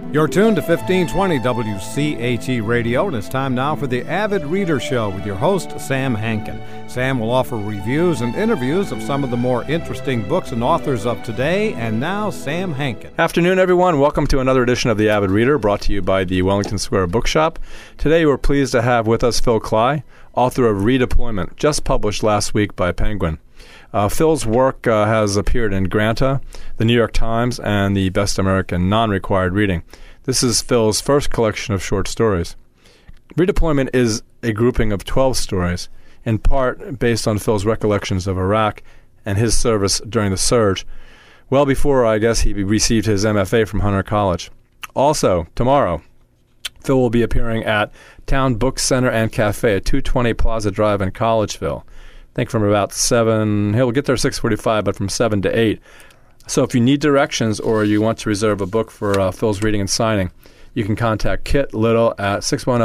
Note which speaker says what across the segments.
Speaker 1: You're tuned to 1520 WCHE Radio, and it's time now for the Avid Reader Show with your host, Sam Hankin. Sam will offer reviews and interviews of some of the more interesting books and authors of today. And now, Sam Hankin.
Speaker 2: Afternoon, everyone. Welcome to another edition of the Avid Reader, brought to you by the Wellington Square Bookshop. Today, we're pleased to have with us Phil Cly, author of Redeployment, just published last week by Penguin. Phil's work has appeared in Granta, the New York Times, and the Best American Non-Required Reading. This is Phil's first collection of short stories. Redeployment is a grouping of 12 stories, in part based on Phil's recollections of Iraq and his service during the surge, well before, I guess, he received his MFA from Hunter College. Also, tomorrow, Phil will be appearing at Town Book Center and Cafe at 220 Plaza Drive in Collegeville. I think from about 7, he'll get there 6:45, but from 7 to 8. So if you need directions or you want to reserve a book for Phil's reading and signing, you can contact Kit Little at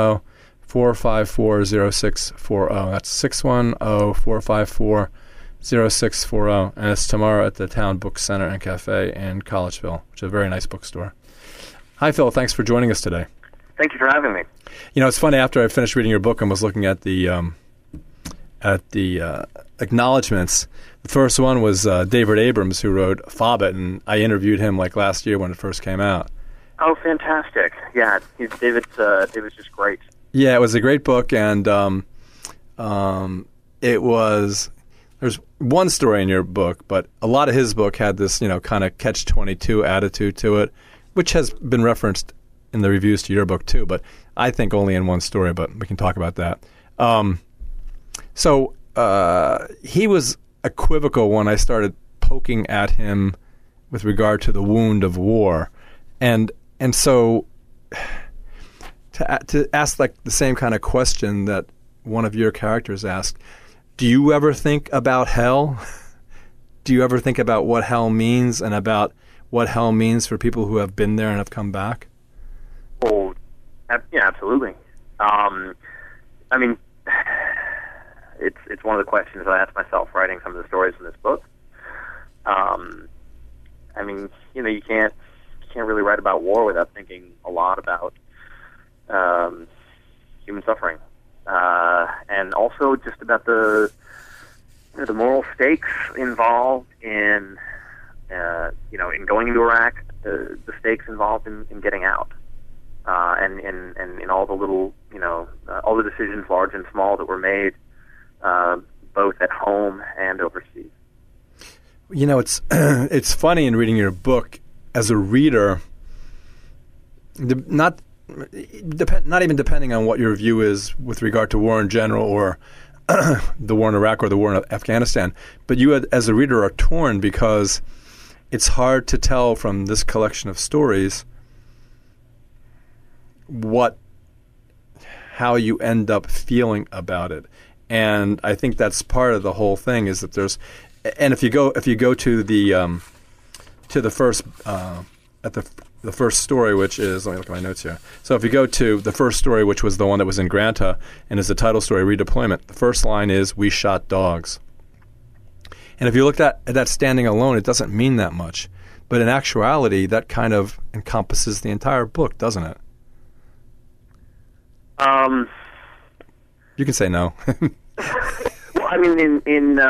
Speaker 2: 610-454-0640. That's 610-454-0640. And it's tomorrow at the Town Book Center and Cafe in Collegeville, which is a very nice bookstore. Hi, Phil. Thanks for joining us today.
Speaker 3: Thank you for having me.
Speaker 2: You know, it's funny, after I finished reading your book and was looking at the acknowledgments. The first one was David Abrams, who wrote Fobbit, and I interviewed him like last year when it first came out.
Speaker 3: Oh, fantastic! Yeah, David's just great.
Speaker 2: Yeah, it was a great book, and it was. There's one story in your book, but a lot of his book had this, kind of catch-22 attitude to it, which has been referenced in the reviews to your book too. But I think only in one story. But we can talk about that. So he was equivocal when I started poking at him with regard to the wound of war, and so to ask like the same kind of question that one of your characters asked, do you ever think about hell? Do you ever think about what hell means and about what hell means for people who have been there and have come back?
Speaker 3: Oh, yeah, absolutely. I mean, it's one of the questions I asked myself writing some of the stories in this book. I mean, you can't really write about war without thinking a lot about human suffering, and also just about the moral stakes involved in in going into Iraq, the stakes involved in getting out, and in all the little all the decisions, large and small, that were made. Both at home and overseas.
Speaker 2: It's funny in reading your book as a reader, not even depending on what your view is with regard to war in general or the war in Iraq or the war in Afghanistan, but you as a reader are torn because it's hard to tell from this collection of stories how you end up feeling about it. And I think that's part of the whole thing is that there's, and if you go to the first the first story, which is, let me look at my notes here. So if you go to the first story, which was the one that was in Granta and is the title story, Redeployment, the first line is, "We shot dogs." And if you look at that standing alone, it doesn't mean that much, but in actuality, that kind of encompasses the entire book, doesn't it? You can say no.
Speaker 3: Well, I mean,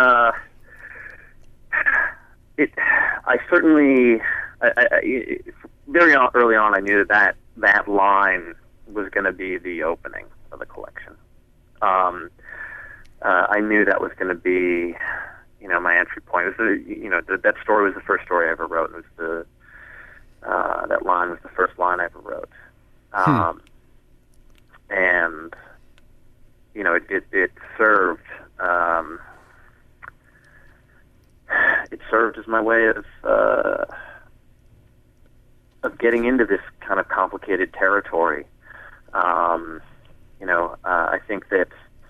Speaker 3: I certainly, very early on, I knew that line was going to be the opening of the collection. I knew that was going to be, my entry point. It was that story was the first story I ever wrote. It was that line was the first line I ever wrote. And it served. It served as my way of getting into this kind of complicated territory. I think that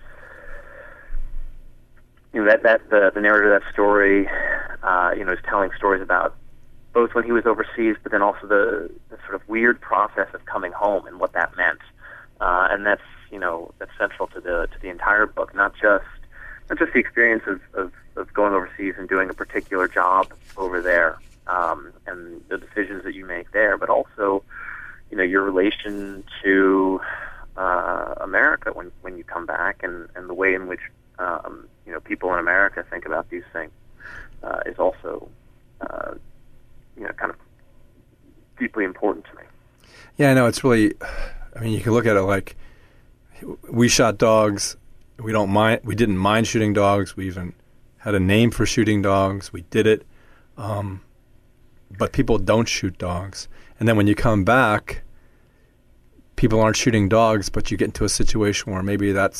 Speaker 3: the narrator of that story, is telling stories about both when he was overseas, but then also the sort of weird process of coming home and what that meant. And that's central to the entire book, not just the experience of going overseas and doing a particular job over there, and the decisions that you make there, but also, your relation to America when you come back, and the way in which people in America think about these things is also kind of deeply important to me.
Speaker 2: Yeah, I know. It's really, I mean, you can look at it like we shot dogs. We didn't mind shooting dogs. We even had a name for shooting dogs. We did it. But people don't shoot dogs. And then when you come back, people aren't shooting dogs, but you get into a situation where maybe that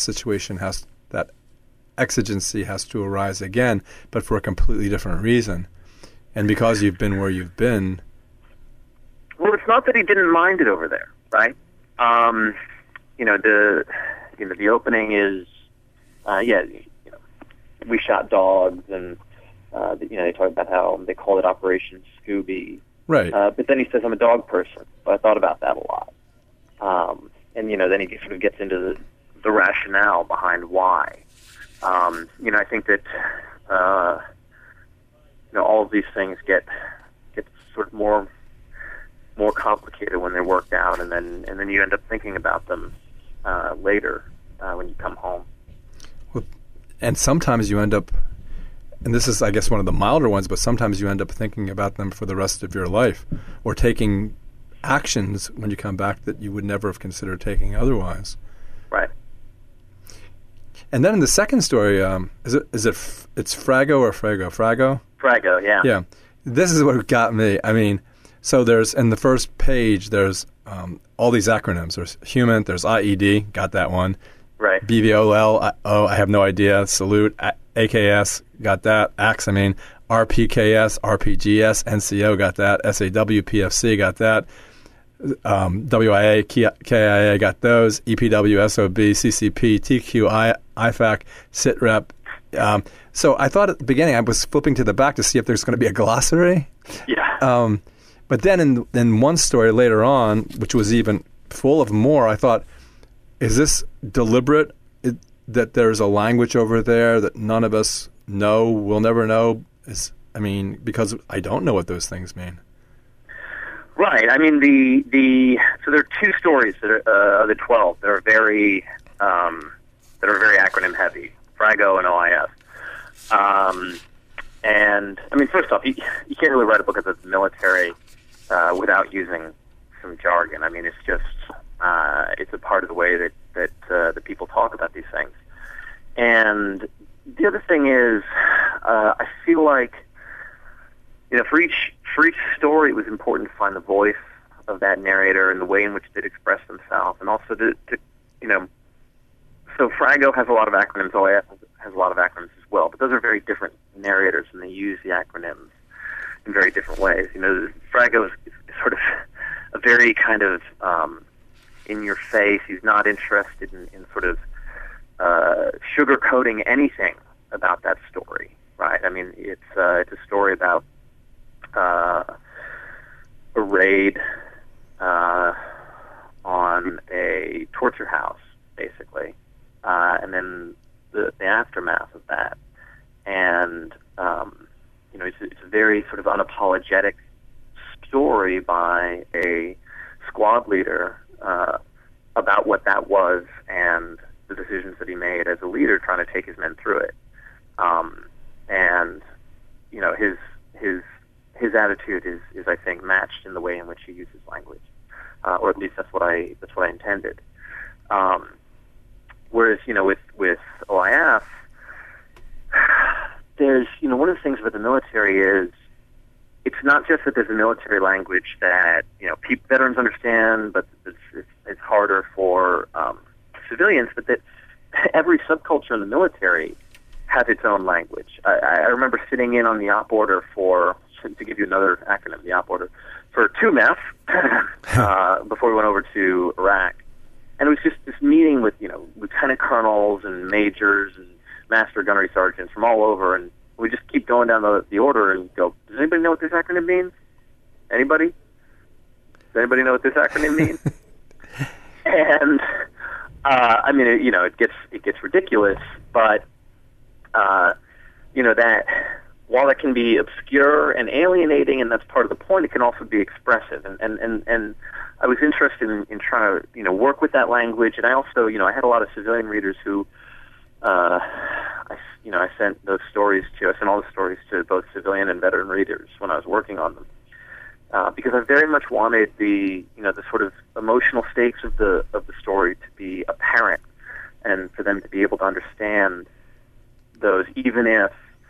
Speaker 2: exigency has to arise again, but for a completely different reason. And because you've been where you've been.
Speaker 3: Well, it's not that he didn't mind it over there, right? The opening is, we shot dogs, and they talk about how they call it Operation Scooby.
Speaker 2: Right.
Speaker 3: But then he says, I'm a dog person. So I thought about that a lot. And then he sort of gets into the rationale behind why. I think that, all of these things get sort of more complicated when they're worked out, and then you end up thinking about them later when you come home.
Speaker 2: Well, and sometimes you end up, and this is, I guess, one of the milder ones, but sometimes you end up thinking about them for the rest of your life, or taking actions when you come back that you would never have considered taking otherwise.
Speaker 3: Right.
Speaker 2: And then in the second story, it's Frago or Frago? Frago?
Speaker 3: Frago, yeah.
Speaker 2: Yeah. This is what got me. I mean, so there's, in the first page, there's all these acronyms. There's HUMINT, there's IED, got that one.
Speaker 3: Right.
Speaker 2: BVOL, I have no idea. Salute, AKS, got that. AXE, RPKS, RPGS, NCO, got that. SAW, PFC, got that. WIA, KIA, got those. EPW, SOB, CCP, TQ, IFAC, SITREP. So I thought at the beginning I was flipping to the back to see if there's going to be a glossary.
Speaker 3: Yeah.
Speaker 2: But then in one story later on, which was even full of more, I thought, is this deliberate that there's a language over there that none of us know, will never know? Because I don't know what those things mean.
Speaker 3: Right. So there are two stories that are the 12 that are very acronym heavy: Frago and OIF. First off, you can't really write a book about the military without using some jargon. It's just it's a part of the way that the people talk about these things. And the other thing is, I feel like for each story, it was important to find the voice of that narrator and the way in which they'd express themselves, and also to So Frago has a lot of acronyms. OIF has a lot of acronyms as well, but those are very different narrators, and they use the acronyms in very different ways. Frago is sort of a very kind of in your face. He's not interested in sort of sugarcoating anything about that story, right? It's a story about a raid on a torture house, basically, and then the aftermath of that. And it's a very sort of unapologetic story by a squad leader about what that was and the decisions that he made as a leader, trying to take his men through it. His attitude is I think matched in the way in which he uses language, or at least that's what I intended. Whereas with OIF, there's one of the things about the military is it's not just that there's a military language that veterans understand, but it's harder for civilians, but that every subculture in the military has its own language. I remember sitting in on the op order to give you another acronym, the op order, for 2MEF before we went over to Iraq. And it was just this meeting with, lieutenant colonels and majors and master gunnery sergeants from all over, and we just keep going down the order and go, does anybody know what this acronym means? Anybody? Does anybody know what this acronym means? And, it gets ridiculous, but, while that can be obscure and alienating, and that's part of the point, it can also be expressive. And I was interested in trying to, work with that language. And I also, I had a lot of civilian readers who, I sent those stories to, I sent all the stories to both civilian and veteran readers when I was working on them. Because I very much wanted the sort of emotional stakes of the story to be apparent, and for them to be able to understand those, even if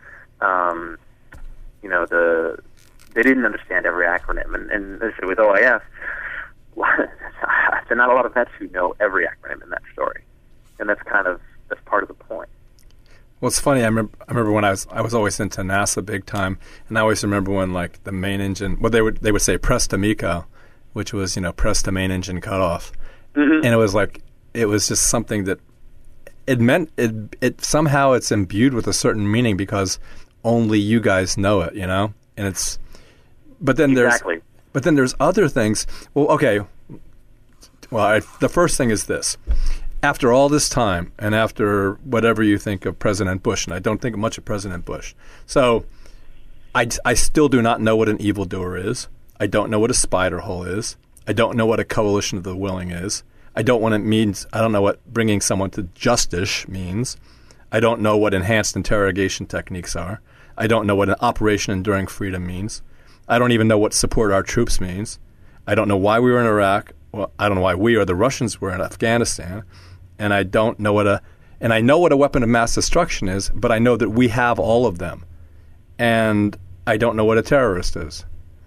Speaker 3: they didn't understand every acronym. And as I said, with OIF, there are not a lot of vets who know every acronym in that story, and that's part of the point.
Speaker 2: Well, it's funny. I remember when I was always into NASA big time, and I always remember when the main engine. Well, they would say press to MECO, which was press to main engine cutoff, and it was just something that it meant it somehow it's imbued with a certain meaning because only you guys know it, and it's. But then there's other things. Well, okay. Well, the first thing is this. After all this time, and after whatever you think of President Bush, and I don't think much of President Bush, so I still do not know what an evildoer is. I don't know what a spider hole is. I don't know what a coalition of the willing is. I don't know what bringing someone to justice means. I don't know what enhanced interrogation techniques are. I don't know what an Operation Enduring Freedom means. I don't even know what support our troops means. I don't know why we were in Iraq. Well, I don't know why we or the Russians were in Afghanistan. And I don't know I know what a weapon of mass destruction is, but I know that we have all of them. And I don't know what a terrorist is.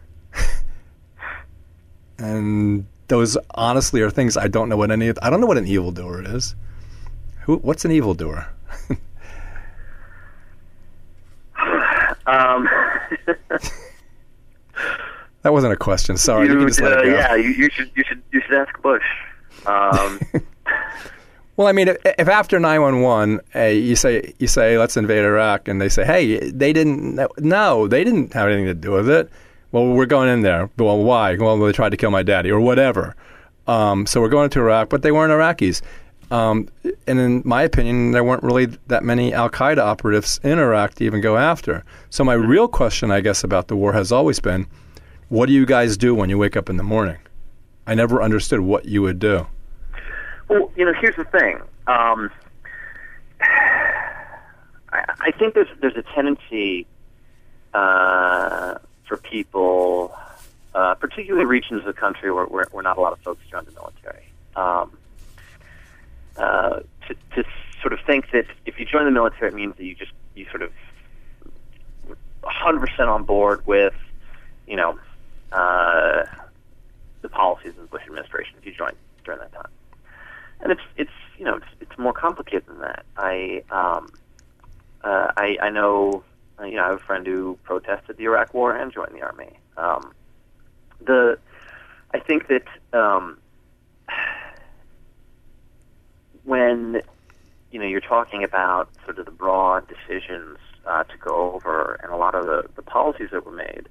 Speaker 2: And those honestly are things I don't know what I don't know what an evildoer is. What's an evildoer? That wasn't a question. Sorry. You can just let it go.
Speaker 3: Yeah, you should ask Bush.
Speaker 2: Well, I mean, if after 9/11 you say let's invade Iraq, and they say, hey, they didn't have anything to do with it. Well, we're going in there. Well, why? Well, they tried to kill my daddy or whatever. So we're going to Iraq, but they weren't Iraqis. And in my opinion, there weren't really that many al-Qaeda operatives in Iraq to even go after. So my real question, I guess, about the war has always been, what do you guys do when you wake up in the morning? I never understood what you would do.
Speaker 3: Well, here's the thing. I think there's a tendency for people, particularly regions of the country where not a lot of folks join the military, to sort of think that if you join the military, it means that you sort of 100% on board with, the policies of the Bush administration if you join during that time. And it's more complicated than that. I know I have a friend who protested the Iraq War and joined the Army. I think that when you're talking about sort of the broad decisions to go over and a lot of the policies that were made,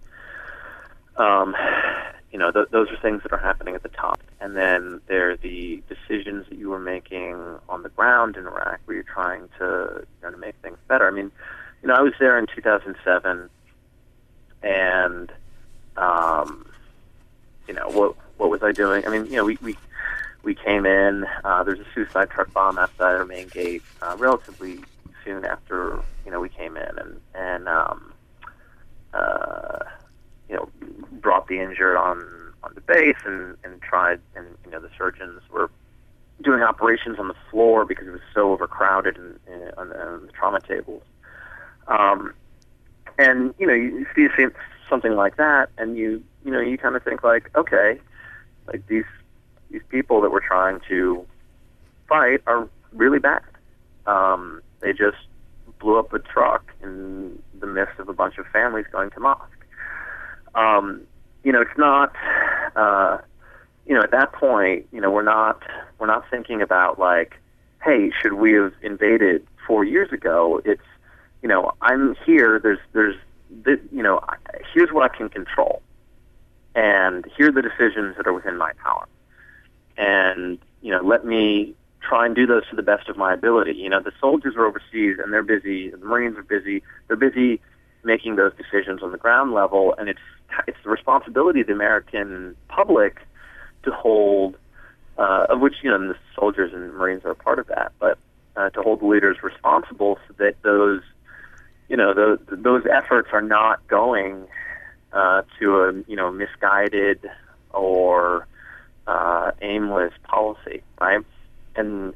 Speaker 3: those are things that are happening at the top. And then there are the decisions that you were making on the ground in Iraq where you're trying to make things better. I mean, I was there in 2007, and what was I doing? I mean, we came in. There's a suicide truck bomb outside our main gate relatively soon after we came in, and brought the injured on the base and tried, and the surgeons were doing operations on the floor because it was so overcrowded on the trauma tables. And you see something like that, and you kind of think like, okay, like these people that we're trying to fight are really bad. They just blew up a truck in the midst of a bunch of families going to mosque. It's not, at that point, we're not thinking about like, hey, should we have invaded 4 years ago? It's, I'm here. Here's what I can control, and here are the decisions that are within my power, and let me try and do those to the best of my ability. The soldiers are overseas and they're busy. The Marines are busy. They're busy making those decisions on the ground level, and it's the responsibility of the American public to hold, of which the soldiers and Marines are a part of that, but to hold the leaders responsible so that those efforts are not going to a misguided or aimless policy, right? And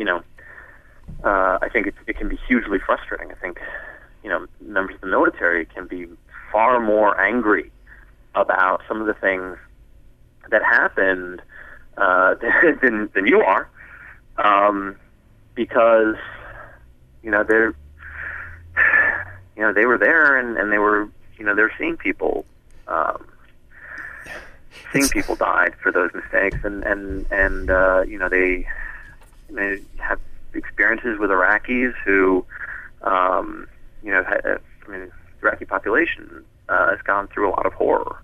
Speaker 3: I think it can be hugely frustrating. I think members of the military can be far more angry about some of the things that happened than you are, because they were there and they were they're seeing people died for those mistakes, and they have experiences with Iraqis who the Iraqi population has gone through a lot of horror.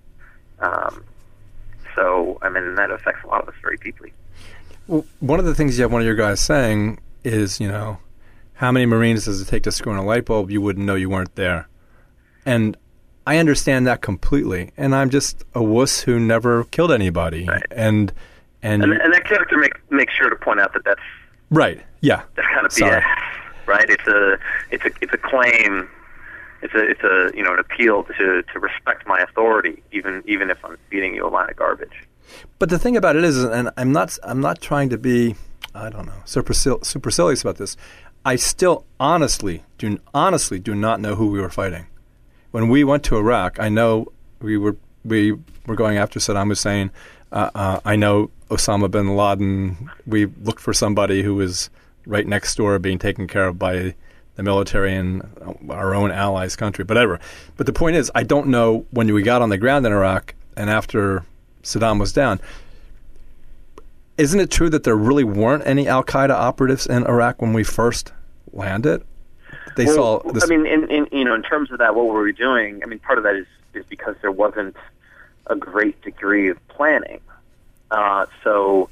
Speaker 3: So that affects a lot of us very deeply.
Speaker 2: Well, one of the things you have one of your guys saying is, how many Marines does it take to screw in a light bulb? You wouldn't know you weren't there. And I understand that completely. And I'm just a wuss who never killed anybody.
Speaker 3: Right.
Speaker 2: And
Speaker 3: that character make sure to point out that that's
Speaker 2: right. Yeah.
Speaker 3: That's kind of BS, right? It's a claim. It's an appeal to respect my authority, even if I'm feeding you a line of garbage.
Speaker 2: But the thing about it is, and I'm not trying to be, I don't know, supercilious about this. I still honestly do not know who we were fighting. When we went to Iraq, I know we were going after Saddam Hussein. I know Osama bin Laden. We looked for somebody who was right next door, being taken care of by the military and our own allies' country, whatever. But the point is, I don't know when we got on the ground in Iraq and after Saddam was down. Isn't it true that there really weren't any Al-Qaeda operatives in Iraq when we first landed? They saw this.
Speaker 3: In terms of that, what were we doing? Part of that is because there wasn't a great degree of planning. For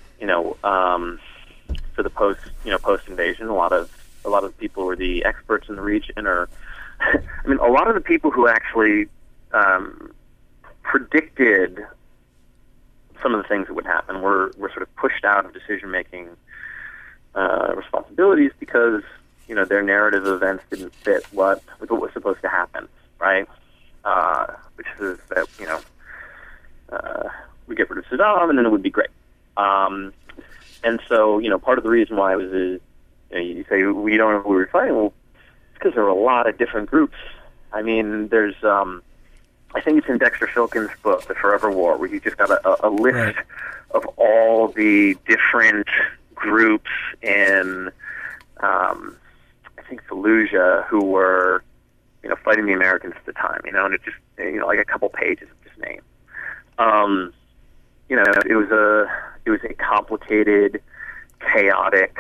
Speaker 3: the post invasion, a lot of people who were the experts in the region, or a lot of the people who actually predicted some of the things that would happen were sort of pushed out of decision-making responsibilities because their narrative events didn't fit with what was supposed to happen, right? Which is that we get rid of Saddam and then it would be great. And so part of the reason why it was you say we don't know who we were fighting. Well, it's because there were a lot of different groups. There's I think it's in Dexter Filkins' book, The Forever War, where you just got a list
Speaker 2: right.
Speaker 3: of all the different groups in, I think, Fallujah who were, fighting the Americans at the time, and it just, like a couple pages of just names. It was a complicated, chaotic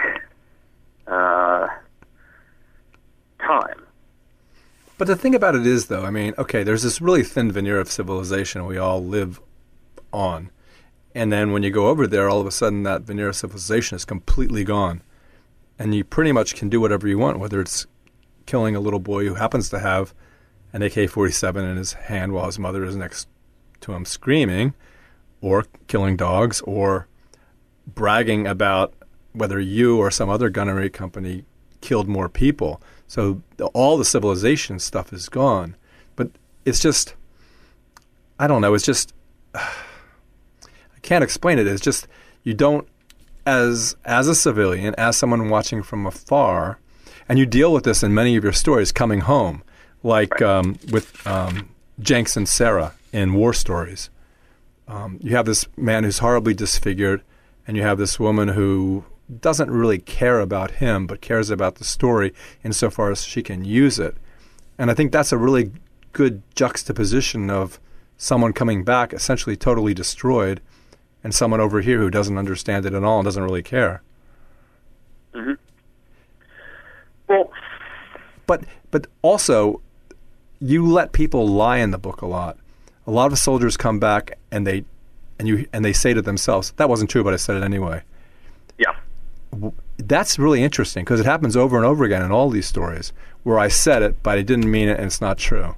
Speaker 3: time.
Speaker 2: But the thing about it is, though, there's this really thin veneer of civilization we all live on. And then when you go over there, all of a sudden that veneer of civilization is completely gone. And you pretty much can do whatever you want, whether it's killing a little boy who happens to have an AK-47 in his hand while his mother is next to him screaming, or killing dogs, or bragging about whether you or some other gunnery company killed more people. So all the civilization stuff is gone. But it's just, I don't know, it's just, I can't explain it. It's just, you don't, as a civilian, as someone watching from afar, and you deal with this in many of your stories coming home, like with Jenks and Sarah in War Stories. You have this man who's horribly disfigured, and you have this woman who doesn't really care about him, but cares about the story insofar as she can use it. And I think that's a really good juxtaposition of someone coming back essentially totally destroyed and someone over here who doesn't understand it at all and doesn't really care.
Speaker 3: Mm-hmm. Well,
Speaker 2: but also, you let people lie in the book a lot. A lot of soldiers come back and they say to themselves, "That wasn't true, but I said it anyway."
Speaker 3: Yeah.
Speaker 2: that's really interesting because it happens over and over again in all these stories where I said it, but I didn't mean it, and it's not true.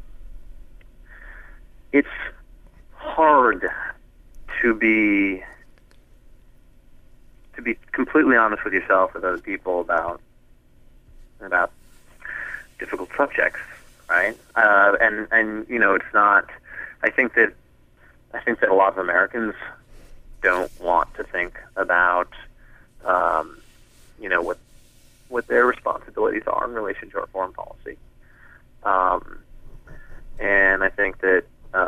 Speaker 3: It's hard to be completely honest with yourself and other people about difficult subjects, right? And you know, it's not. I think that a lot of Americans don't want to think about you know, what their responsibilities are in relation to our foreign policy. And I think that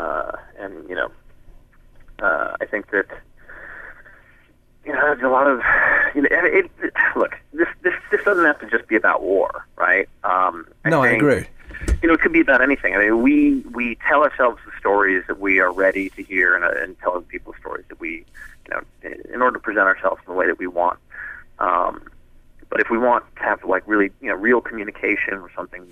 Speaker 3: I think that there's a lot of look. This doesn't have to just be about war, right?
Speaker 2: I agree.
Speaker 3: It could be about anything. I mean, we tell ourselves the stories that we are ready to hear, and tell other people stories that we, in order to present ourselves in the way that we want. But if we want to have really, real communication or something,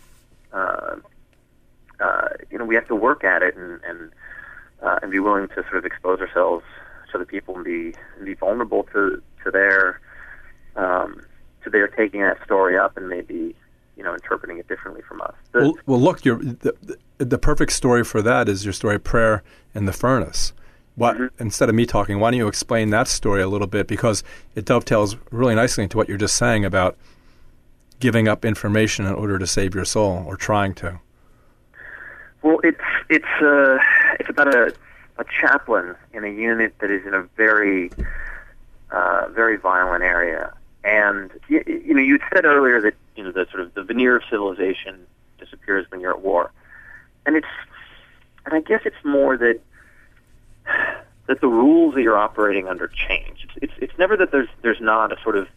Speaker 3: we have to work at it and be willing to sort of expose ourselves to the people and be vulnerable to their taking that story up and maybe interpreting it differently from us.
Speaker 2: Well, look, the perfect story for that is your story, Prayer in the Furnace. Instead of me talking, why don't you explain that story a little bit, because it dovetails really nicely into what you're just saying about giving up information in order to save your soul, or trying to.
Speaker 3: Well, it's about a chaplain in a unit that is in a very very violent area, and you had said earlier that the sort of the veneer of civilization disappears when you're at war, and I guess it's more that the rules that you're operating under change. It's never that there's not a sort of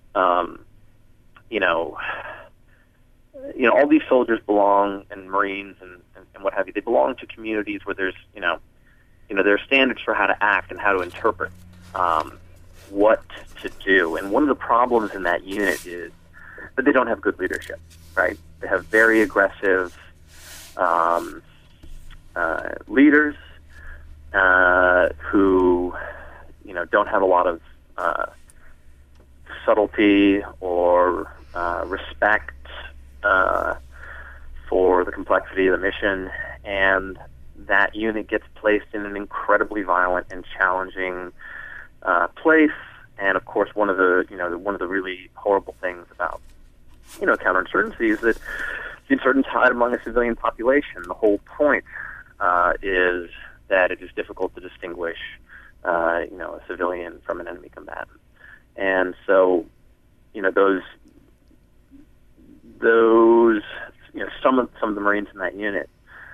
Speaker 3: all these soldiers belong, and Marines and what have you, they belong to communities where there's there are standards for how to act and how to interpret what to do. And one of the problems in that unit is that they don't have good leadership, right? They have very aggressive leaders who don't have a lot of subtlety or respect for the complexity of the mission, and that unit gets placed in an incredibly violent and challenging place. And of course, one of the really horrible things about counterinsurgency is that the insurgents hide among a civilian population. The whole point is that it is difficult to distinguish a civilian from an enemy combatant, and so those some of the Marines in that unit.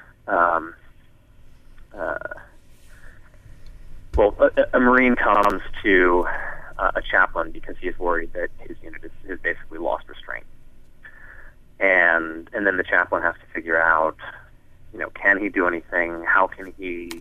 Speaker 3: A Marine comes to a chaplain because he is worried that his unit has basically lost restraint, and then the chaplain has to figure out, can he do anything? How can he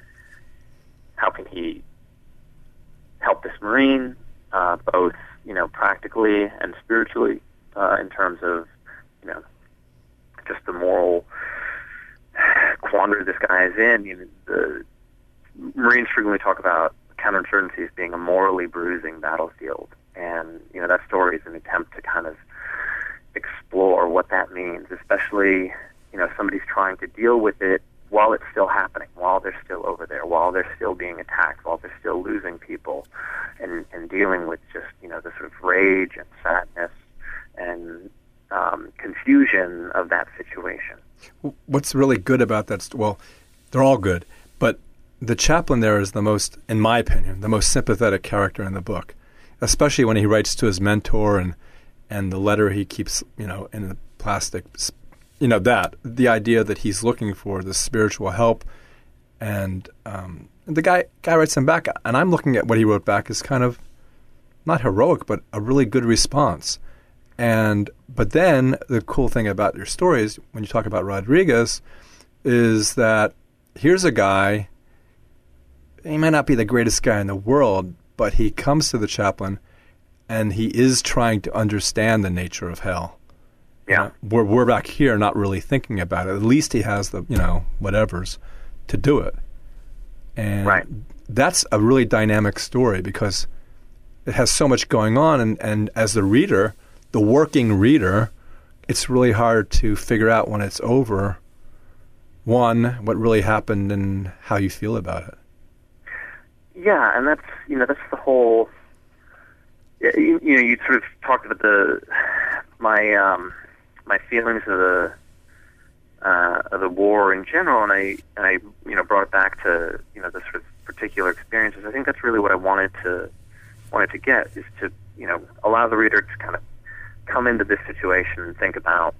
Speaker 3: help this Marine, both practically and spiritually, in terms of just the moral quandary this guy is in. The Marines frequently talk about counterinsurgency as being a morally bruising battlefield, and that story is an attempt to kind of explore what that means, especially somebody's trying to deal with it while it's still happening, while they're still over there, while they're still being attacked, while they're still losing people, and dealing with just the sort of rage and sadness and confusion of that situation.
Speaker 2: What's really good about that? Well, they're all good, but the chaplain there is the most, in my opinion, the most sympathetic character in the book, especially when he writes to his mentor and the letter he keeps, in the plastic, that the idea that he's looking for the spiritual help, and the guy writes him back, and I'm looking at what he wrote back as kind of not heroic, but a really good response. But then the cool thing about your stories, when you talk about Rodriguez, is that here's a guy, he might not be the greatest guy in the world, but he comes to the chaplain and he is trying to understand the nature of hell.
Speaker 3: Yeah.
Speaker 2: We're back here not really thinking about it. At least he has the, whatevers to do it. And
Speaker 3: right.
Speaker 2: That's a really dynamic story, because it has so much going on, and as the reader, the working reader, it's really hard to figure out when it's over, one, what really happened and how you feel about it.
Speaker 3: Yeah, and that's the whole. You sort of talked about my feelings of the war in general, and I brought it back to the sort of particular experiences. I think that's really what I wanted to get, is to allow the reader to kind of come into this situation and think about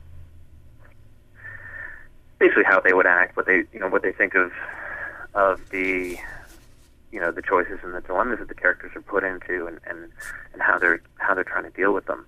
Speaker 3: basically how they would act, what they think of the the choices and the dilemmas that the characters are put into, and how they're trying to deal with them.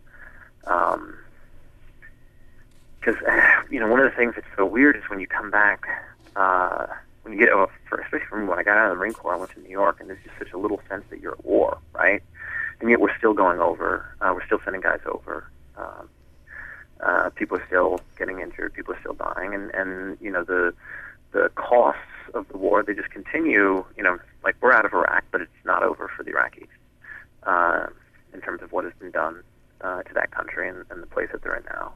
Speaker 3: Because one of the things that's so weird is when you come back, when you get especially from when I got out of the Marine Corps, I went to New York, and there's just such a little sense that you're at war, right? And yet we're still going over. We're still sending guys over. People are still getting injured. People are still dying, and the costs of the war, they just continue. Like, we're out of Iraq, but it's not over for the Iraqis in terms of what has been done to that country and the place that they're in now.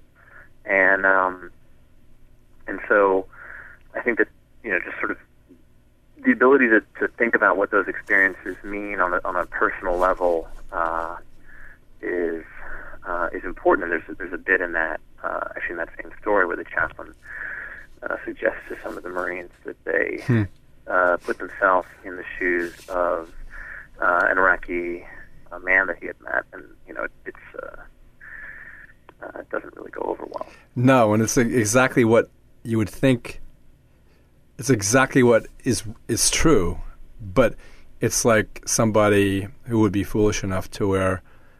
Speaker 3: And so I think that just sort of the ability to think about what those experiences mean on a personal level is important. And there's a bit in that actually in that same story where the chaplain suggests to some of the Marines that they put themselves in the shoes of an Iraqi man that he had met, and it doesn't really go over well.
Speaker 2: No, and it's exactly what you would think. It's exactly what is true, but it's like somebody who would be foolish enough to wear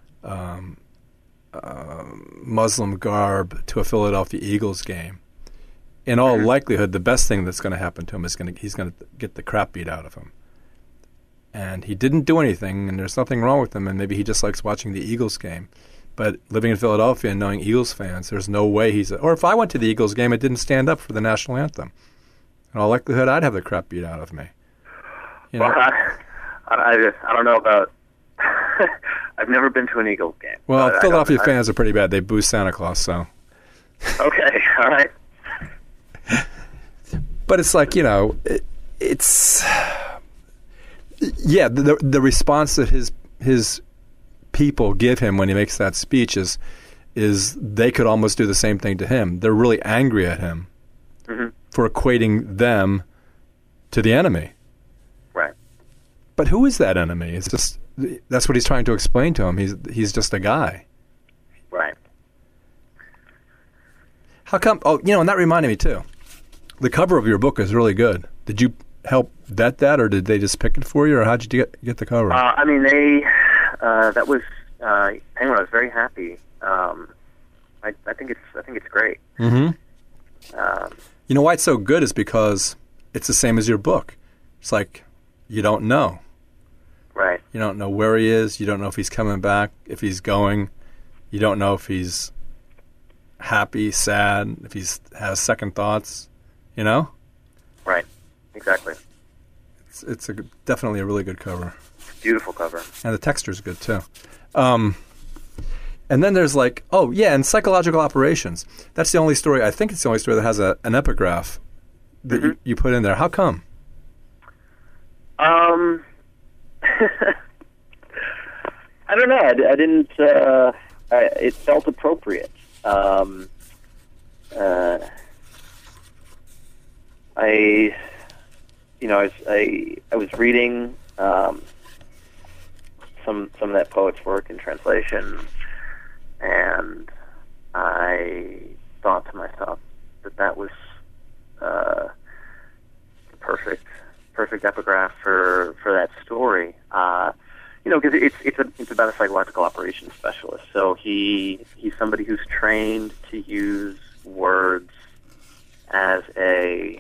Speaker 2: Muslim garb to a Philadelphia Eagles game. In all likelihood, the best thing that's going to happen to him is he's going to get the crap beat out of him. And he didn't do anything, and there's nothing wrong with him, and maybe he just likes watching the Eagles game. But living in Philadelphia and knowing Eagles fans, there's no way or if I went to the Eagles game, it didn't stand up for the national anthem. In all likelihood, I'd have the crap beat out of me.
Speaker 3: Well, I don't know about. I've never been to an Eagles game.
Speaker 2: Well, Philadelphia fans are pretty bad. They boo Santa Claus, so.
Speaker 3: Okay, all right.
Speaker 2: But it's like, it's. Yeah, the response that his people give him when he makes that speech is they could almost do the same thing to him. They're really angry at him for equating them to the enemy.
Speaker 3: Right.
Speaker 2: But who is that enemy? It's just that's what he's trying to explain to him. He's just a guy.
Speaker 3: Right.
Speaker 2: How come? Oh, and that reminded me too. The cover of your book is really good. Did you help vet that, or did they just pick it for you, or how'd you get the cover?
Speaker 3: I mean, that was Penguin. I was very happy. I think it's great.
Speaker 2: Mm-hmm. You know why it's so good is because it's the same as your book. It's like you don't know.
Speaker 3: Right.
Speaker 2: You don't know where he is. You don't know if he's coming back, if he's going. You don't know if he's happy, sad, if he has second thoughts.
Speaker 3: Right. Exactly.
Speaker 2: It's definitely a really good cover.
Speaker 3: Beautiful cover.
Speaker 2: And the texture's good too. And then there's and psychological operations. That's the only story. I think it's the only story that has an epigraph that you put in there. How come?
Speaker 3: I don't know. I didn't. It felt appropriate. I was reading some of that poet's work in translation, and I thought to myself that was the perfect epigraph for that story. Because it's about a psychological operations specialist. So he's somebody who's trained to use words as a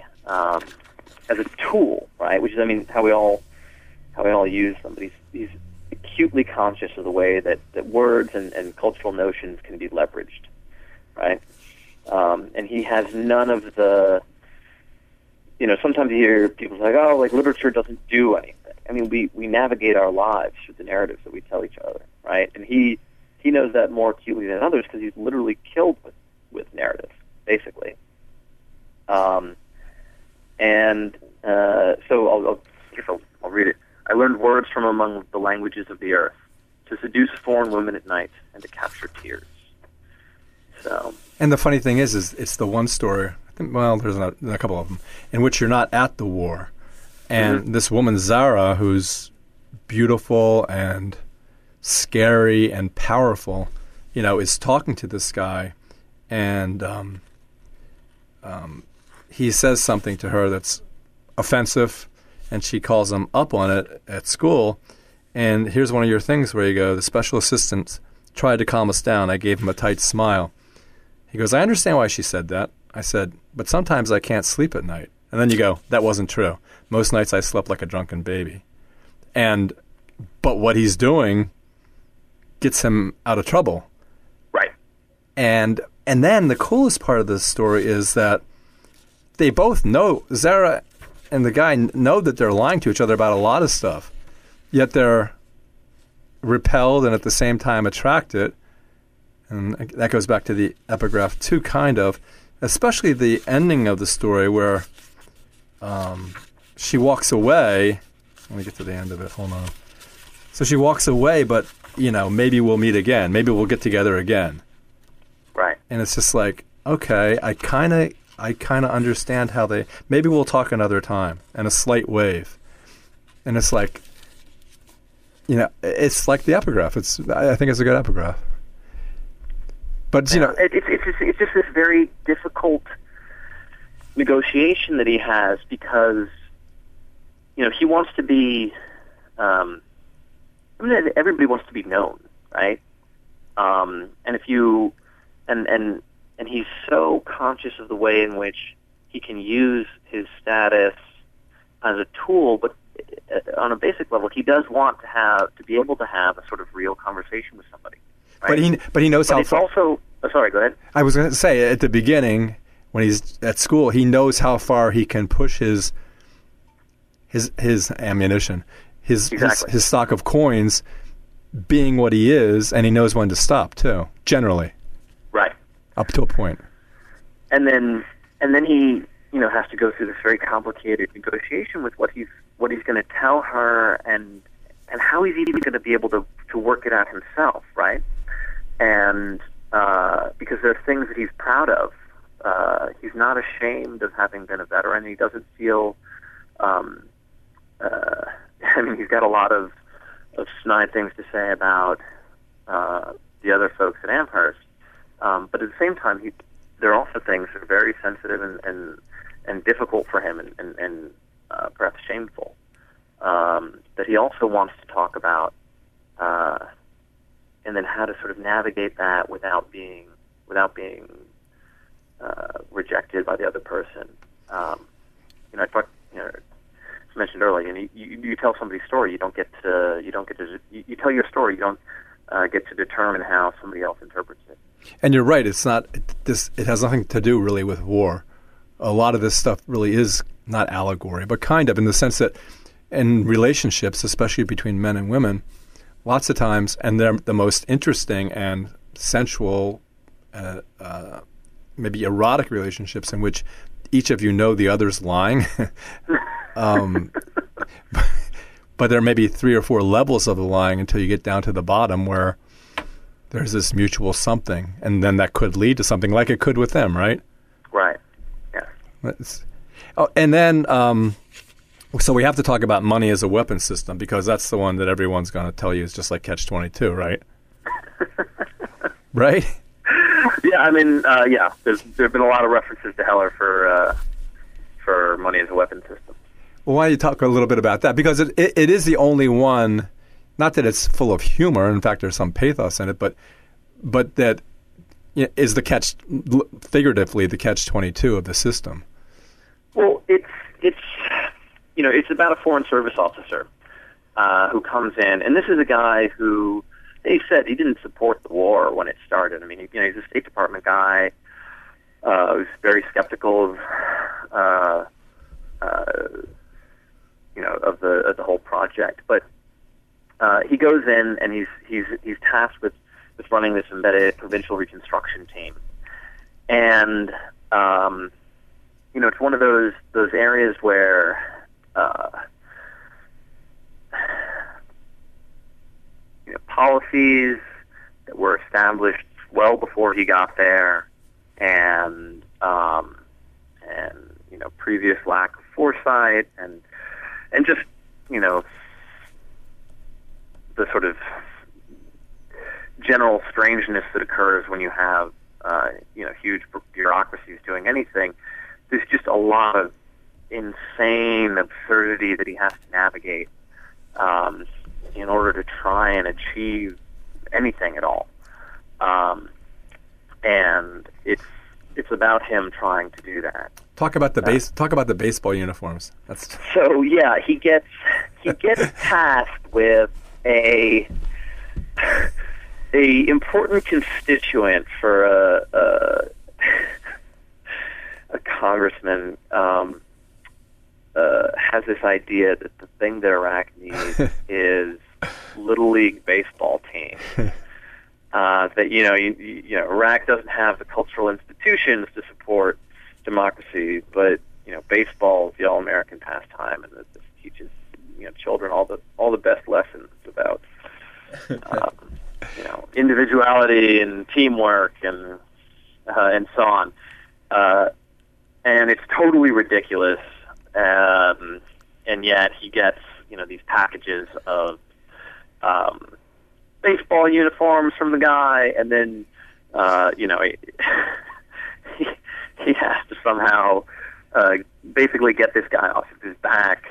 Speaker 3: tool, right? Which is, how we all use them. But he's acutely conscious of the way that words and cultural notions can be leveraged, right? And he has none of the. Sometimes you hear people say, "Oh, literature doesn't do anything," I mean, we navigate our lives through the narratives that we tell each other, right? And he knows that more acutely than others because he's literally killed with narratives, basically. So I'll read it. I learned words from among the languages of the earth, to seduce foreign women at night and to capture tears. So.
Speaker 2: And the funny thing is it's the one story. I think, well, there's a couple of them in which you're not at the war, and this woman Zara, who's beautiful and scary and powerful, is talking to this guy, and he says something to her that's offensive, and she calls him up on it at school. And here's one of your things where you go, the special assistant tried to calm us down. I gave him a tight smile. He goes, I understand why she said that. I said, but sometimes I can't sleep at night. And then you go, that wasn't true. Most nights I slept like a drunken baby. But what he's doing gets him out of trouble.
Speaker 3: Right.
Speaker 2: And then the coolest part of this story is that they both know, Zara and the guy know that they're lying to each other about a lot of stuff, yet they're repelled and at the same time attracted. And that goes back to the epigraph too, kind of, especially the ending of the story where she walks away. Let me get to the end of it. Hold on. So she walks away, but, maybe we'll meet again. Maybe we'll get together again.
Speaker 3: Right.
Speaker 2: And it's just like, okay, I kind of understand how maybe we'll talk another time, and a slight wave. And it's like, it's like the epigraph. I think it's a good epigraph. But,
Speaker 3: it's just this very difficult negotiation that he has because, he wants to be, everybody wants to be known, right? And if you, and he's so conscious of the way in which he can use his status as a tool, but on a basic level, he does want to be able to have a sort of real conversation with somebody. Right?
Speaker 2: But he knows how.
Speaker 3: It's also. Sorry, go ahead.
Speaker 2: I was going to say at the beginning when he's at school, he knows how far he can push his ammunition, his stock of coins, being what he is, and he knows when to stop too. Generally,
Speaker 3: right,
Speaker 2: up to a point.
Speaker 3: And then he has to go through this very complicated negotiation with what he's going to tell her and how he's even going to be able to work it out himself, right? And because there are things that he's proud of. He's not ashamed of having been a veteran. He doesn't feel. He's got a lot of snide things to say about the other folks at Amherst, but at the same time, there are also things that are very sensitive and difficult for him and perhaps shameful that he also wants to talk about, and then how to sort of navigate that without being rejected by the other person. I talked, as mentioned earlier, you tell somebody's story, you tell your story, you don't get to determine how somebody else interprets it.
Speaker 2: And you're right. It's not this. It has nothing to do really with war. A lot of this stuff really is not allegory, but kind of in the sense that in relationships, especially between men and women, lots of times, and they're the most interesting and sensual, maybe erotic relationships in which each of you know the other's lying. But there may be 3 or 4 levels of the lying until you get down to the bottom where there's this mutual something, and then that could lead to something like it could with them, right?
Speaker 3: Right. Yeah.
Speaker 2: And then, so we have to talk about money as a weapon system because that's the one that everyone's going to tell you is just like Catch-22, right? Right?
Speaker 3: Yeah, yeah. There have been a lot of references to Heller for money as a weapon system.
Speaker 2: Well, why don't you talk a little bit about that? Because it is the only one, not that it's full of humor. In fact, there's some pathos in it, but that is figuratively the Catch-22 of the system.
Speaker 3: Well, it's about a foreign service officer who comes in, and this is a guy who he said he didn't support the war when it started. He's a State Department guy who's very skeptical of of the whole project. But he goes in and he's tasked with running this embedded provincial reconstruction team, and it's one of those areas where policies that were established well before he got there, and previous lack of foresight, and just the sort of general strangeness that occurs when you have huge bureaucracies doing anything. There's just a lot of insane absurdity that he has to navigate in order to try and achieve anything at all. And it's about him trying to do that.
Speaker 2: Talk about the baseball uniforms.
Speaker 3: So yeah, he gets tasked with a important constituent for a congressman has this idea that the thing that Iraq needs is Little League baseball team. That Iraq doesn't have the cultural institutions to support democracy, but baseball is the all-American pastime, and this teaches children all the best lessons about individuality and teamwork and so on. And it's totally ridiculous, and yet he gets these packages of baseball uniforms from the guy, and then he has to somehow basically get this guy off of his back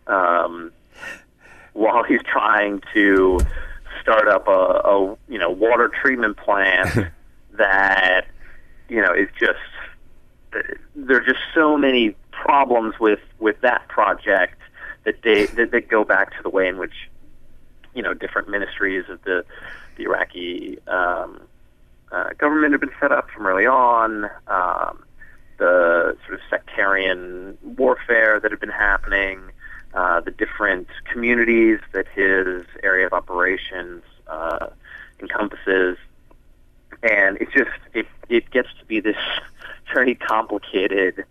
Speaker 3: while he's trying to start up a water treatment plant that is just, there are just so many problems with that project that go back to the way in which different ministries of the Iraqi government have been set up from early on, the sort of sectarian warfare that had been happening, the different communities that his area of operations encompasses, and it gets to be this very complicated.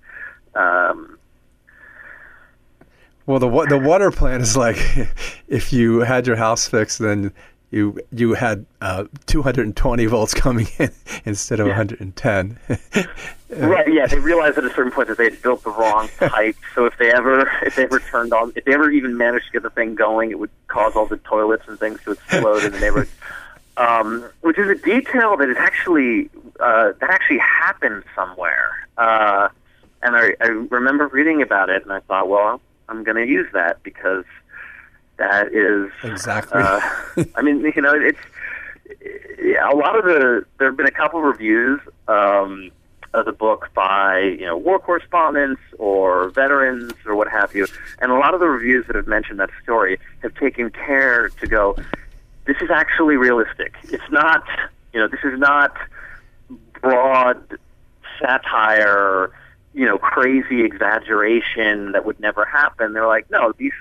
Speaker 2: Well, the water plant is like if you had your house fixed, then you had 220 volts coming in instead of 110.
Speaker 3: Right. Yeah. They realized at a certain point that they had built the wrong pipe. So if they ever even managed to get the thing going, it would cause all the toilets and things to explode in the neighborhood. Which is a detail that is actually happened somewhere. And I remember reading about it, and I thought, well, I'm going to use that because that is
Speaker 2: exactly.
Speaker 3: I mean, it's a lot of there have been a couple of reviews of the book by war correspondents or veterans or what have you, and a lot of the reviews that have mentioned that story have taken care to go, this is actually realistic. It's not, this is not broad satire, crazy exaggeration that would never happen. They're like, no, these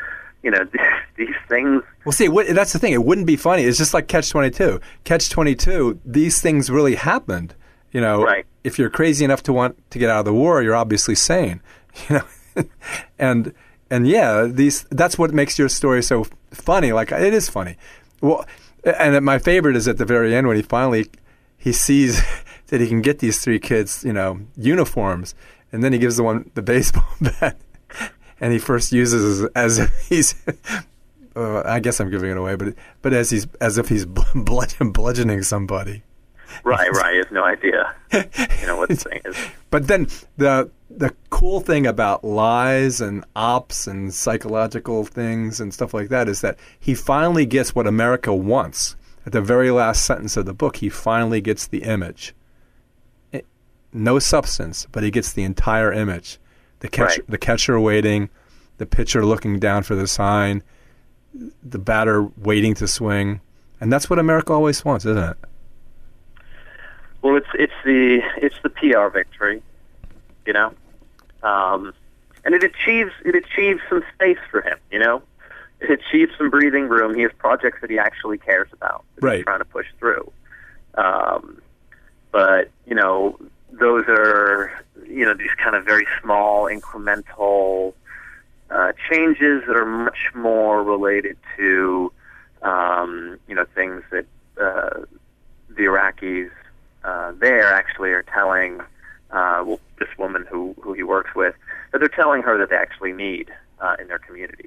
Speaker 3: things.
Speaker 2: Well, see, that's the thing. It wouldn't be funny. It's just like Catch-22. Catch-22, these things really happened.
Speaker 3: Right.
Speaker 2: If you're crazy enough to want to get out of the war, you're obviously sane. and yeah, that's what makes your story so funny. Like, it is funny. Well, and my favorite is at the very end when he sees that he can get these three kids, uniforms, and then he gives the baseball bat, and he first uses as if he's. I guess I'm giving it away, but as if he's bludgeoning somebody.
Speaker 3: Right. He has no idea, what the thing is.
Speaker 2: But then the cool thing about lies and ops and psychological things and stuff like that is that he finally gets what America wants. At the very last sentence of the book, he finally gets the image. No substance, but he gets the entire image. The catcher waiting, the pitcher looking down for the sign, the batter waiting to swing, and that's what America always wants, isn't it?
Speaker 3: Well, it's the PR victory, and it achieves some space for him. You know, it achieves some breathing room. He has projects that he actually cares about, that
Speaker 2: Right.
Speaker 3: he's trying to push through. But you know, those are these kind of very small incremental changes that are much more related to things that the Iraqis there actually are telling this woman who he works with, that they're telling her that they actually need in their communities.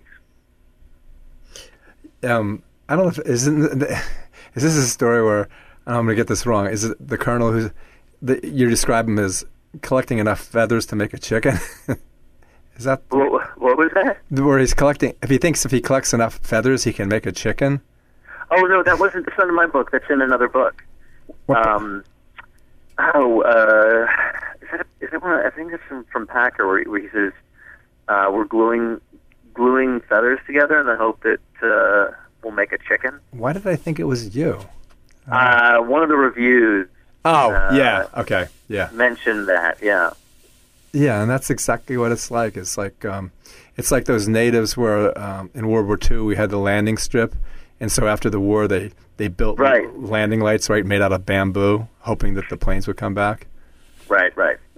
Speaker 2: I don't know if is this a story where I'm going to get this wrong? Is it the colonel you describe him as collecting enough feathers to make a chicken? Is that
Speaker 3: what was that?
Speaker 2: Where he's collecting? If he collects enough feathers, he can make a chicken.
Speaker 3: Oh no, that wasn't the son of my book. That's in another book. Is that one? I think it's from Packer, where he says we're gluing feathers together in the hope that we'll make a chicken.
Speaker 2: Why did I think it was you?
Speaker 3: One of the reviews.
Speaker 2: Oh, yeah. Okay. Yeah.
Speaker 3: Mentioned that. Yeah.
Speaker 2: Yeah, and that's exactly what it's like. It's like those natives where in World War II we had the landing strip, and so after the war they built landing lights made out of bamboo, hoping that the planes would come back.
Speaker 3: Right.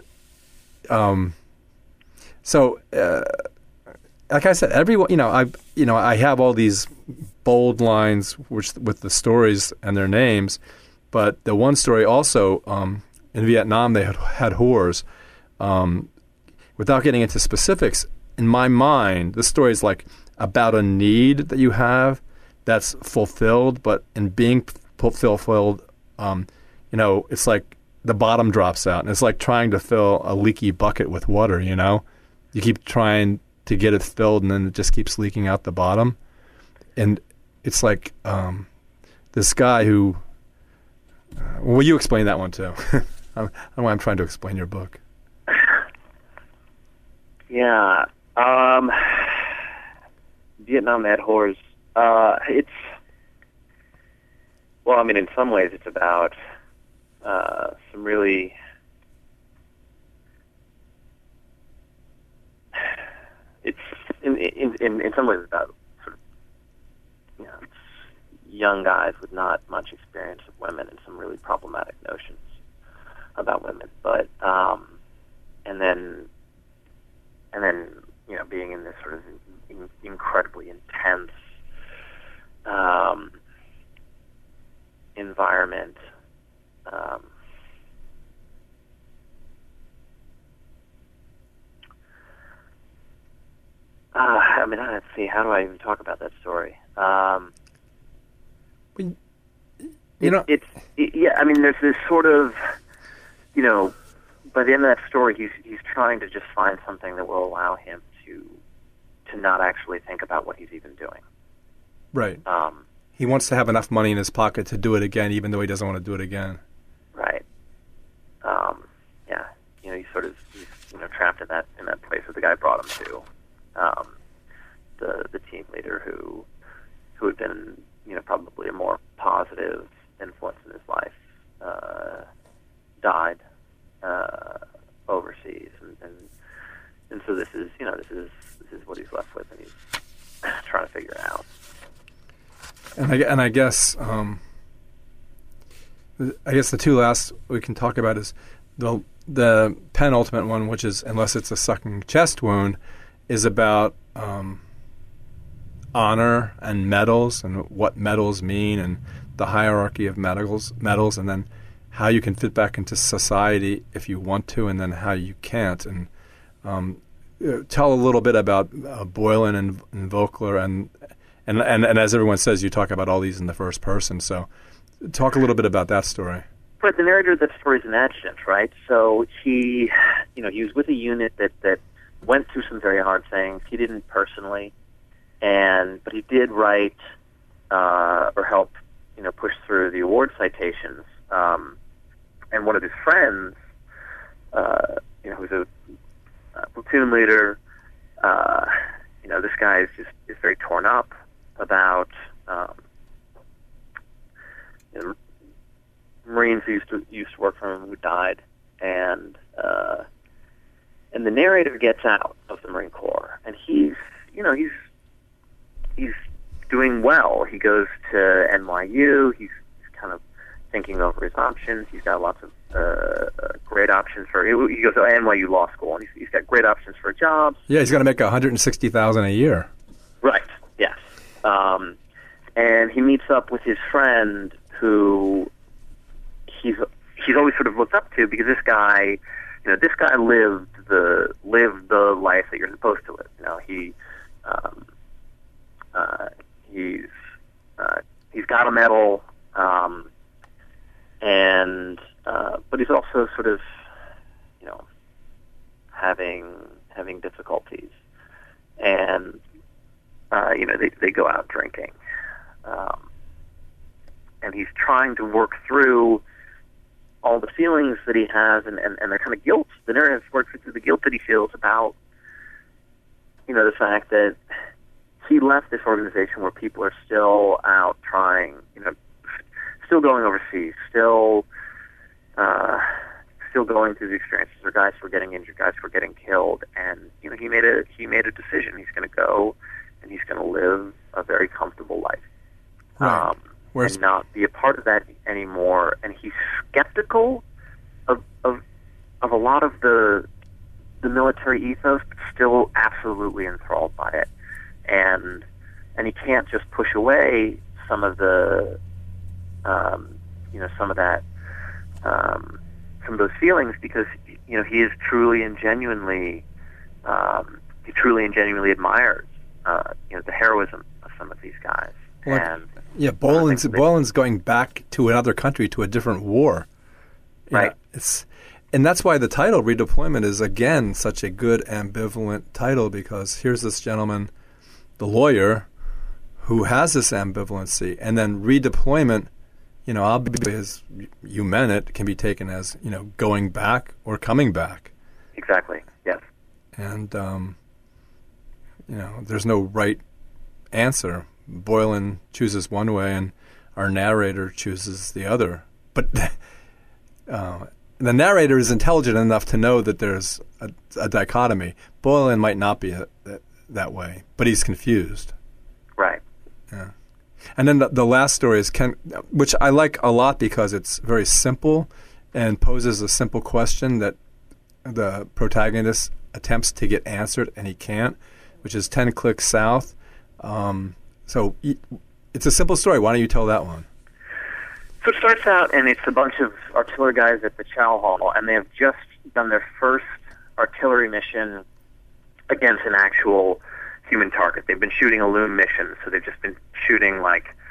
Speaker 2: So, like I said, I have all these bold lines with the stories and their names, but the one story also in Vietnam they had whores. Without getting into specifics, in my mind, this story is like about a need that you have that's fulfilled, but in being fulfilled, it's like the bottom drops out, and it's like trying to fill a leaky bucket with water. You know, you keep trying to get it filled, and then it just keeps leaking out the bottom, and it's like this guy who. Well, you explain that one too. I don't know why I'm trying to explain your book.
Speaker 3: Yeah. Vietnam had whores. In some ways it's about some really it's in some ways about sort of young guys with not much experience of women and some really problematic notions about women, but and then being in this sort of incredibly intense environment. Let's see. How do I even talk about that story? There's this sort of, by the end of that story, he's trying to just find something that will allow him to not actually think about what he's even doing.
Speaker 2: Right. He wants to have enough money in his pocket to do it again, even though he doesn't want to do it again.
Speaker 3: Right. He's trapped in that place that the guy brought him to. The team leader who had been probably a more positive influence in his life died overseas, and so this is what he's left with, and he's trying to figure it out.
Speaker 2: And I guess the two last we can talk about is the penultimate one, which is Unless It's a Sucking Chest Wound, is about honor and medals and what medals mean and the hierarchy of medals, and then how you can fit back into society if you want to, and then how you can't. And tell a little bit about Boylan and Voeckler, and as everyone says, you talk about all these in the first person. So talk a little bit about that story.
Speaker 3: But the narrator of that story is an adjutant, right? So he was with a unit that went through some very hard things. He didn't personally, but he did write or help, push through the award citations. And one of his friends, who's a platoon leader, this guy is very torn up about Marines who used to work for him who died, and the narrator gets out of the Marine he's doing well. He goes to NYU. He's kind of thinking over his options. He's got lots of great options for. He goes to NYU Law School, and he's got great options for jobs.
Speaker 2: Yeah, he's going to make $160,000 a year.
Speaker 3: Right. Yes. And he meets up with his friend, who he's always sort of looked up to, because this guy lived the life that you're supposed to live. He's got a medal, but he's also sort of, having difficulties, and they go out drinking, and he's trying to work through all the feelings that he has, and the kind of guilt. The narrative works through the guilt that he feels about, the fact that he left this organization where people are still out trying, still going overseas, still going through the experiences. There are guys who are getting injured, guys who are getting killed, and he made a decision. He's going to go, and he's going to live a very comfortable life,
Speaker 2: right.
Speaker 3: And not be a part of that anymore. And he's skeptical of a lot of the military ethos, but still absolutely enthralled by it. And he can't just push away some of the, some of those feelings, because he is truly and genuinely, admires, the heroism of some of these guys.
Speaker 2: Boylan's going back to another country, to a different war.
Speaker 3: Right.
Speaker 2: And that's why the title Redeployment is again such a good ambivalent title, because here's this gentleman, the lawyer, who has this ambivalency, and then redeployment, obviously, as you meant it, can be taken as, going back or coming back.
Speaker 3: Exactly, yes.
Speaker 2: And, there's no right answer. Boylan chooses one way, and our narrator chooses the other. But the narrator is intelligent enough to know that there's a dichotomy. Boylan might not be that way, but he's confused.
Speaker 3: Right.
Speaker 2: Yeah. And then the last story is which I like a lot, because it's very simple and poses a simple question that the protagonist attempts to get answered and he can't, which is 10 Clicks South. So it's a simple story. Why don't you tell that one?
Speaker 3: So it starts out, and it's a bunch of artillery guys at the Chow Hall, and they have just done their first artillery mission against an actual human target. They've been shooting a loon mission, so they've just been shooting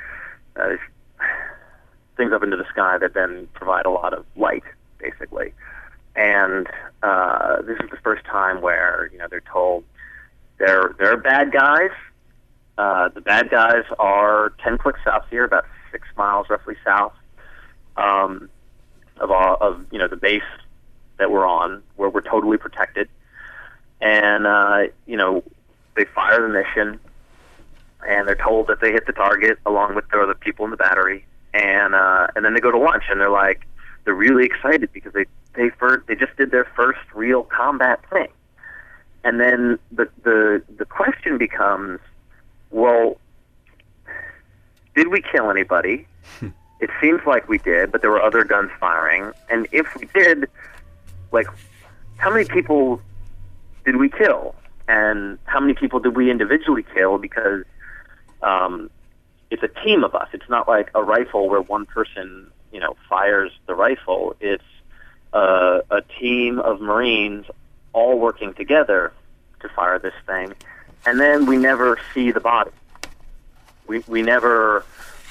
Speaker 3: things up into the sky that then provide a lot of light, basically. And this is the first time where they're told there are bad guys. The bad guys are 10 clicks south here, about 6 miles roughly south of the base that we're on, where we're totally protected. And they fire the mission, and they're told that they hit the target along with the other people in the battery, and then they go to lunch, and they're really excited because they just did their first real combat thing. And then the question becomes, well, did we kill anybody? It seems like we did, but there were other guns firing. And if we did, how many people did we kill? And how many people did we individually kill? Because it's a team of us. It's not like a rifle where one person, fires the rifle. It's a team of Marines all working together to fire this thing. And then we never see the body. We never,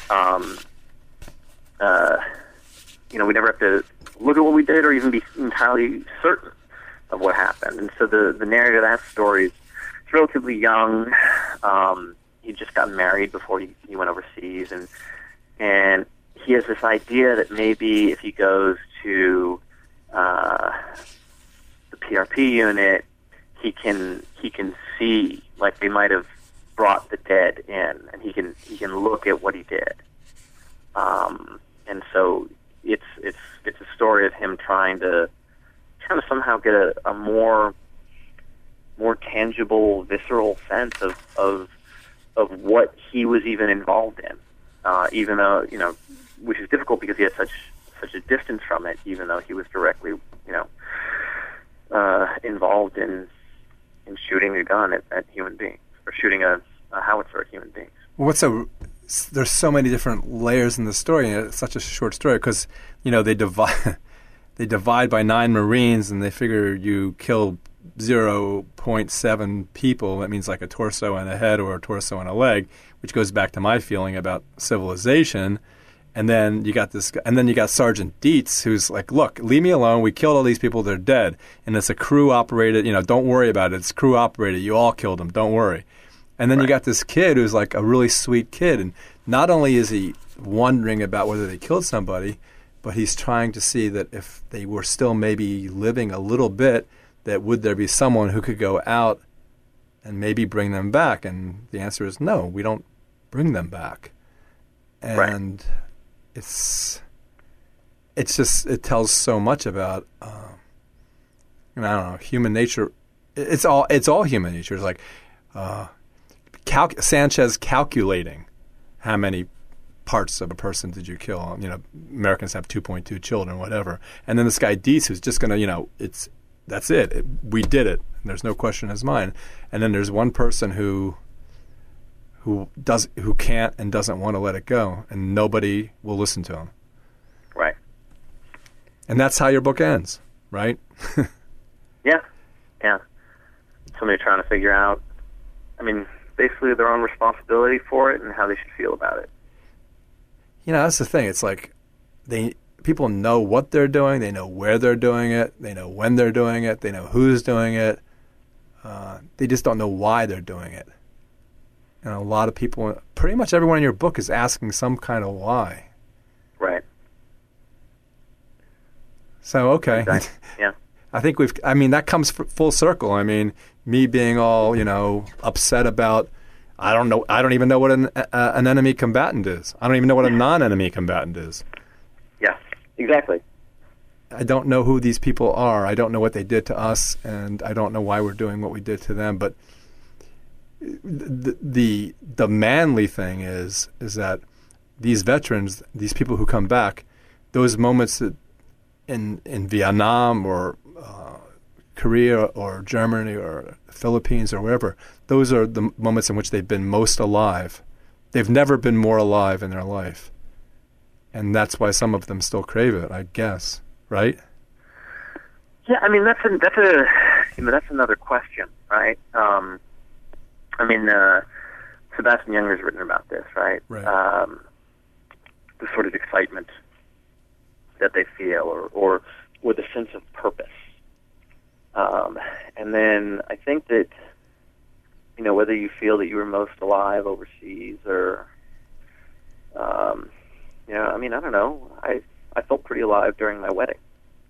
Speaker 3: we never have to look at what we did or even be entirely certain of what happened. And so the narrator of that story is relatively young. He just got married before he went overseas, and he has this idea that maybe if he goes to the PRP unit, he can see, they might have brought the dead in, and he can look at what he did. And so it's a story of him trying to somehow get a more more tangible, visceral sense of what he was even involved in, even though, which is difficult because he had such a distance from it, even though he was directly, involved in shooting a gun at human beings, or shooting a howitzer at human beings.
Speaker 2: There's so many different layers in the story, and it's such a short story because, they divide by 9 Marines, and they figure you kill 0.7 people. That means like a torso and a head or a torso and a leg, which goes back to my feeling about civilization. And then you got Sergeant Dietz, who's like, look, leave me alone. We killed all these people. They're dead. And it's a crew-operated, don't worry about it. It's crew-operated. You all killed them. Don't worry. And then you got this kid who's like a really sweet kid. And not only is he wondering about whether they killed somebody, but he's trying to see that if they were still maybe living a little bit, that would there be someone who could go out and maybe bring them back? And the answer is no, we don't bring them back. And it tells so much about, I don't know, human nature. It's all human nature. It's like Sanchez calculating how many parts of a person did you kill. Americans have 2.2 children, whatever. And then this guy Dietz, who's just going to, that's it. We did it. There's no question in his mind. And then there's one person who can't and doesn't want to let it go, and nobody will listen to him.
Speaker 3: Right.
Speaker 2: And that's how your book ends, right?
Speaker 3: Yeah. Somebody trying to figure out, basically their own responsibility for it and how they should feel about it.
Speaker 2: That's the thing. It's like people know what they're doing. They know where they're doing it. They know when they're doing it. They know who's doing it. They just don't know why they're doing it. And a lot of people, pretty much everyone in your book is asking some kind of why.
Speaker 3: Right.
Speaker 2: So, okay.
Speaker 3: Exactly. Yeah.
Speaker 2: I think that comes full circle. Me being all, upset about, I don't even know what an enemy combatant is. I don't even know what a non-enemy combatant is.
Speaker 3: Yeah, exactly.
Speaker 2: I don't know who these people are. I don't know what they did to us, and I don't know why we're doing what we did to them. But the manly thing is that these veterans, these people who come back, those moments that in Vietnam or Korea or Germany or the Philippines or wherever, those are the moments in which they've been most alive. They've never been more alive in their life. And that's why some of them still crave it, I guess, right?
Speaker 3: Yeah, that's another question, right? Sebastian Junger's written about this, right?
Speaker 2: Right.
Speaker 3: The sort of excitement that they feel, or the sense of purpose. And then I think that, whether you feel that you were most alive overseas or, I don't know. I felt pretty alive during my wedding.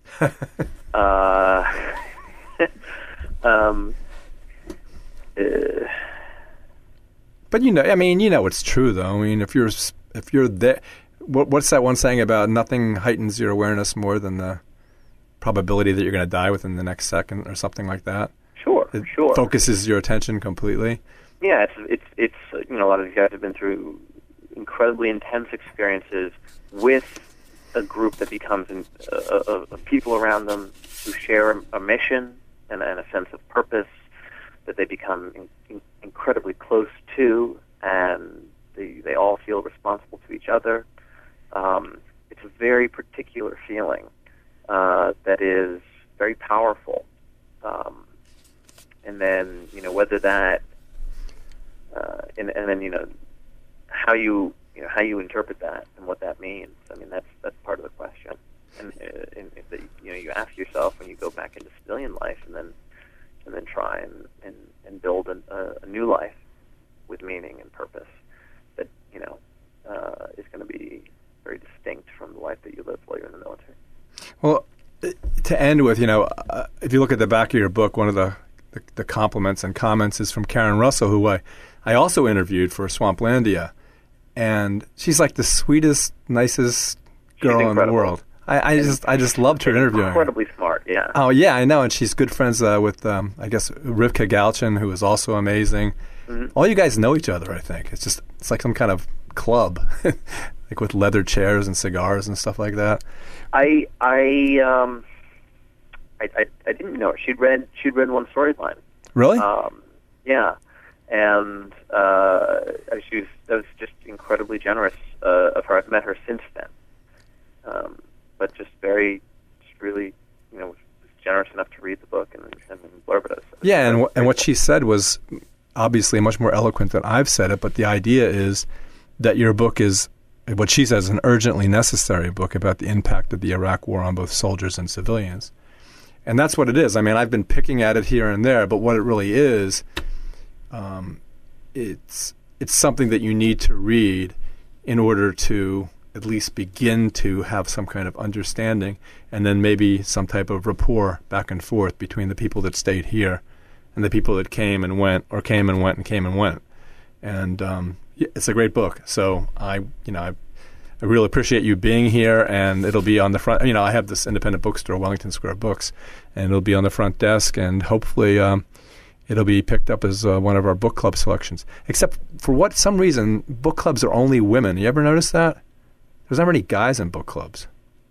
Speaker 2: But it's true though. If you're there, what's that one saying about nothing heightens your awareness more than the probability that you're going to die within the next second or something like that?
Speaker 3: Sure.
Speaker 2: Focuses your attention completely.
Speaker 3: Yeah, it's a lot of these guys have been through incredibly intense experiences with a group that becomes of people around them who share a mission and a sense of purpose that they become incredibly close to, and they all feel responsible to each other. It's a very particular feeling that is very powerful. And then, whether that, and then, how you interpret that and what that means. That's part of the question. And if you ask yourself when you go back into civilian life, and then try and build a new life with meaning and purpose that is going to be very distinct from the life that you lived while you're in the military.
Speaker 2: Well, to end with, if you look at the back of your book, one of the compliments and comments is from Karen Russell, who I also interviewed for Swamplandia, and she's like the sweetest, nicest girl in the world. I just loved her interviewing.
Speaker 3: Incredibly smart, yeah.
Speaker 2: Oh yeah, I know, and she's good friends with I guess Rivka Galchen, who is also amazing. Mm-hmm. All you guys know each other, I think. It's like some kind of club, like with leather chairs and cigars and stuff like that.
Speaker 3: I didn't know her. She'd read one Storyline.
Speaker 2: Really?
Speaker 3: Yeah, and that was just incredibly generous of her. I've met her since then, but really, was generous enough to read the book and blurb it.
Speaker 2: Yeah, and what she said was obviously much more eloquent than I've said it. But the idea is that your book is what she says an urgently necessary book about the impact of the Iraq War on both soldiers and civilians. And that's what it is. I mean, I've been picking at it here and there, but what it really is, it's something that you need to read in order to at least begin to have some kind of understanding, and then maybe some type of rapport back and forth between the people that stayed here and the people that came and went, or came and went and came and went. And it's a great book. So I really appreciate you being here, and it'll be on the front. I have this independent bookstore, Wellington Square Books, and it'll be on the front desk, and hopefully it'll be picked up as one of our book club selections. Except for some reason, book clubs are only women. You ever notice that? There's not many guys in book clubs.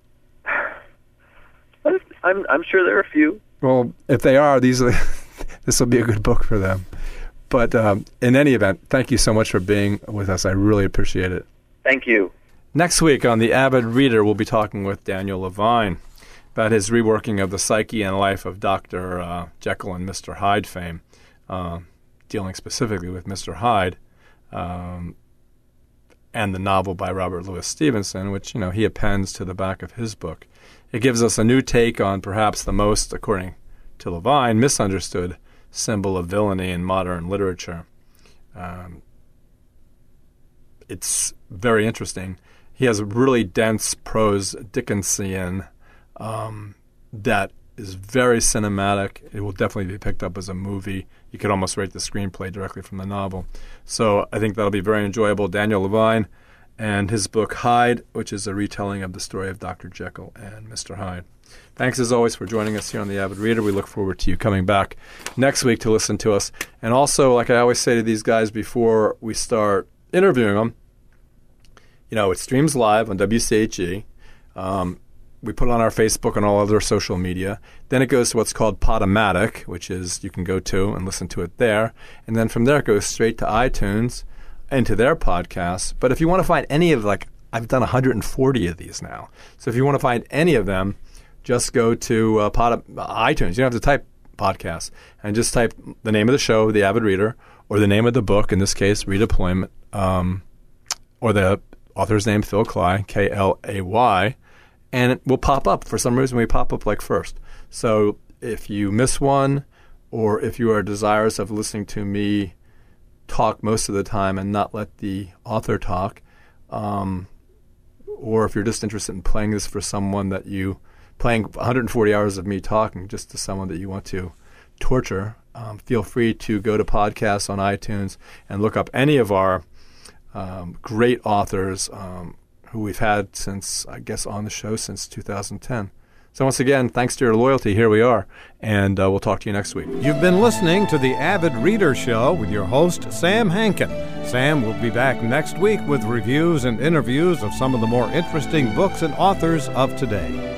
Speaker 3: I'm sure there are a few.
Speaker 2: Well, if they are, this will be a good book for them. But in any event, thank you so much for being with us. I really appreciate it.
Speaker 3: Thank you.
Speaker 2: Next week on The Avid Reader, we'll be talking with Daniel Levine about his reworking of the psyche and life of Dr. Jekyll and Mr. Hyde fame, dealing specifically with Mr. Hyde, and the novel by Robert Louis Stevenson, which he appends to the back of his book. It gives us a new take on perhaps the most, according to Levine, misunderstood symbol of villainy in modern literature. It's very interesting. He has a really dense prose Dickensian that is very cinematic. It will definitely be picked up as a movie. You could almost rate the screenplay directly from the novel. So I think that'll be very enjoyable. Daniel Levine and his book Hyde, which is a retelling of the story of Dr. Jekyll and Mr. Hyde. Thanks as always for joining us here on The Avid Reader. We look forward to you coming back next week to listen to us. And also, like I always say to these guys before we start interviewing them, it streams live on WCHE. We put it on our Facebook and all other social media. Then it goes to what's called Podomatic, which is you can go to and listen to it there. And then from there it goes straight to iTunes and to their podcasts. But if you want to find any of, I've done 140 of these now. So if you want to find any of them, just go to iTunes. You don't have to type podcast. And just type the name of the show, The Avid Reader, or the name of the book, in this case, Redeployment, or the author's name, Phil Klay, Klay, and it will pop up. For some reason, we pop up first. So if you miss one, or if you are desirous of listening to me talk most of the time and not let the author talk, or if you're just interested in playing this for someone playing 140 hours of me talking just to someone that you want to torture, feel free to go to podcasts on iTunes and look up any of our great authors who we've had since, I guess, on the show since 2010. So once again, thanks to your loyalty, here we are, and we'll talk to you next week.
Speaker 1: You've been listening to The Avid Reader Show with your host, Sam Hankin. Sam will be back next week with reviews and interviews of some of the more interesting books and authors of today.